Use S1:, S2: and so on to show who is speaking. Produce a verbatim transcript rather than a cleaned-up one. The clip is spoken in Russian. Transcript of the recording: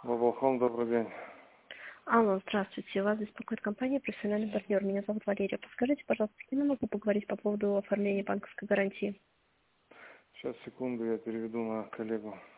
S1: Глобалхом, добрый день.
S2: Алло, здравствуйте. Вас беспокоит компания «Профессиональный партнер». Меня зовут Валерия. Подскажите, пожалуйста, с кем я могу поговорить по поводу оформления банковской гарантии?
S1: Сейчас, секунду, я переведу на коллегу.